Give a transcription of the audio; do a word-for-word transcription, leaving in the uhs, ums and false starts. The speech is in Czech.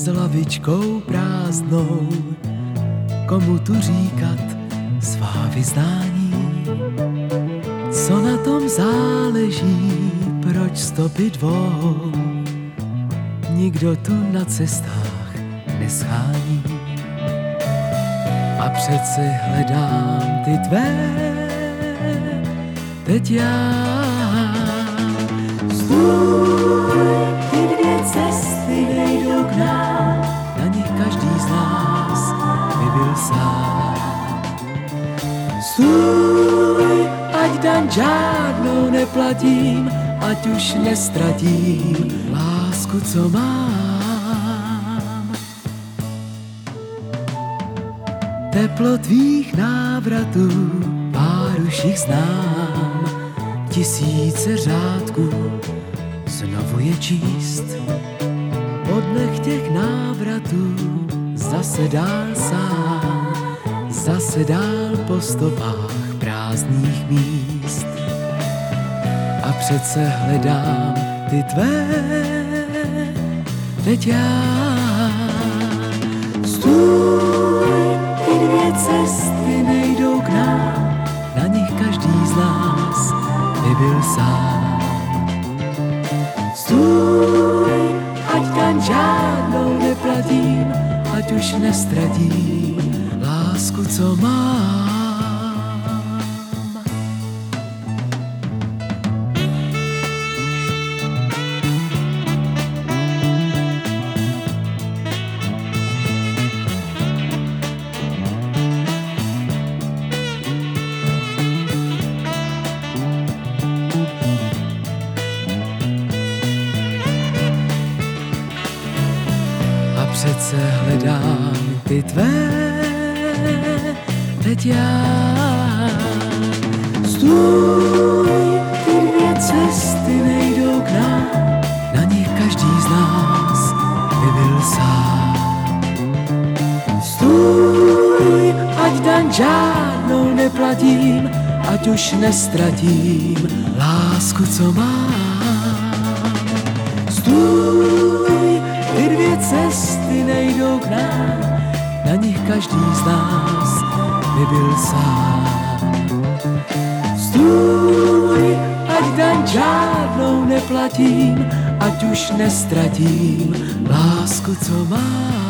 s lavičkou prázdnou, komu tu říkat svá vyznání. Co na tom záleží, proč stopy dvou nikdo tu na cestách neschání. A přece hledám ty tvé, teď já. Stůj, ty dvě cesty nejdou k nám, na nich každý z nás by byl sám. Stůj, ať daň žádnou neplatím, ať už nestratím lásku, co mám. Teplo tvých návratů, pár už jich znám, tisíce řádků znovu je číst. Po dnech těch návratů zase dál sám, zase dál po stopách prázdných míst. A přece hledám ty tvé, teď já. Stůj, ty dvě cesty nejdou k nám, na nich každý z nás by byl sám. Stůj, ať daň žádnou neplatím, ať už nestratím lásku, co mám. Přece hledám ty tvé, teď já. Stůj, ty dvě cesty nejdou k nám, na nich každý z nás by byl sám. Stůj, ať daň žádnou neplatím, ať už nestratím lásku, co mám. Stůj, ty dvě cesty nejdou k nám, na nich každý z nás by byl sám. Stůj, ať daň žádnou neplatím, ať už nestratím lásku, co mám.